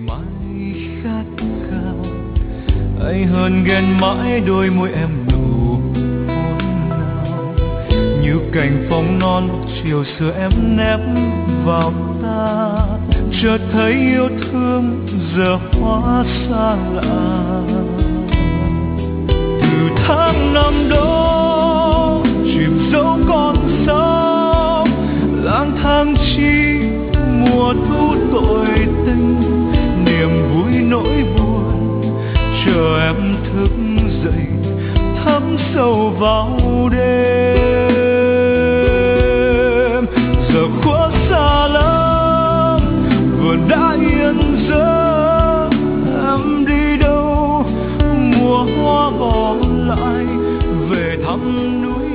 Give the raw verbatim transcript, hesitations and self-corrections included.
mãi khát khao. Anh hơn ghen mãi đôi môi em nụ hôn nào, như cành phong non chiều xưa em nép vào ta. Chợt thấy yêu thương giờ hóa xa lạ. Từ tháng năm đó chìm dấu con sóng, lang thang chi mùa thu tội tình. Niềm vui nỗi buồn chờ em thức dậy thấm sâu vào đêm. Giờ khuất xa lắm vườn đã yên giấc, em đi đâu mùa hoa bỏ lại về thăm núi